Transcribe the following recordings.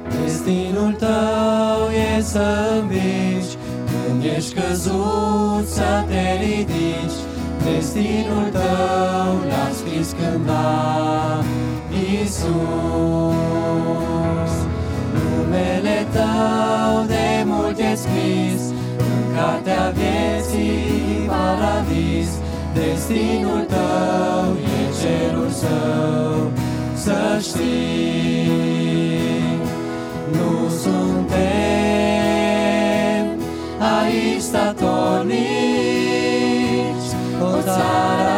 Destinul tău e să învingi, când ești căzut să te ridici. Destinul tău l-a scris cândva Iisus. Numele tău de mult e scris în cartea vieții paradis. Destinul tău e cerul său, să știi. Nu suntem aici statornici, o țară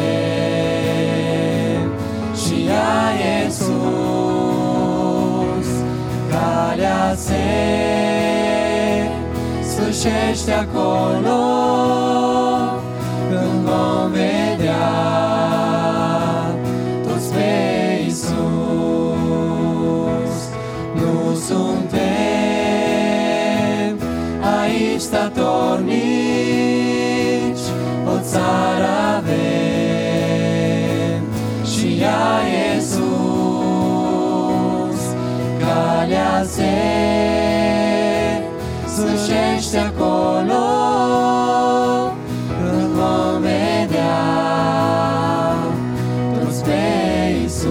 avem și ea e sus. Calea se sfârșește acolo, când vom vedea toți pe Iisus. Nu suntem aici statornici, o țară avem și ea e sus. Calea se sfârșește acolo, când vom vedea toți pe Iisus.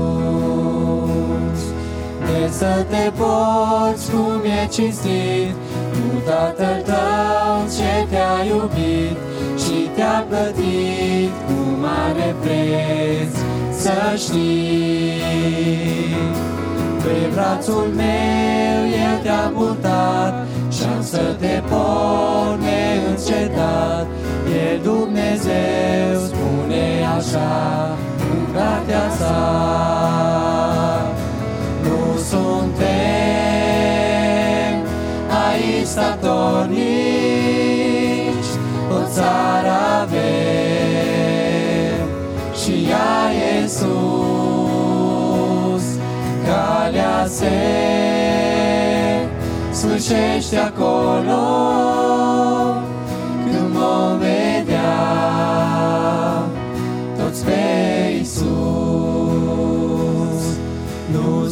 De să te poți cum e cinstit cu Tatăl tău ce te-a iubit și te-a plătit cu mare preț, să știi. Pe brațul meu El te-a purtat și-am să te pot neîncetat. E Dumnezeu, spune așa în cartea sa. Nu suntem aici statornici, o țară avem și ea e sus. Calea se sfârșește acolo, când vom vedea toți pe Iisus. Nu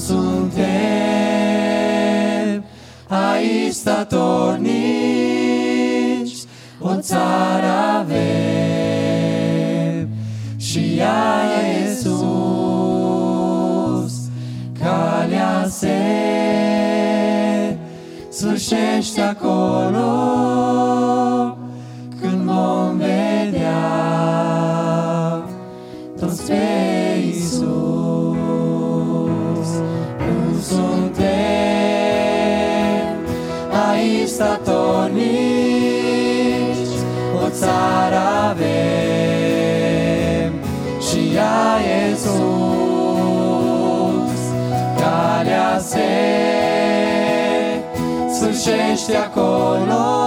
suntem aici statornici, o țară avem și ea e sus. Calea se sfârșește acolo, când vom vedea toți pe Iisus. Nu suntem aici statornici, o țară avem și ea e sus. Calea se sfârșește acolo,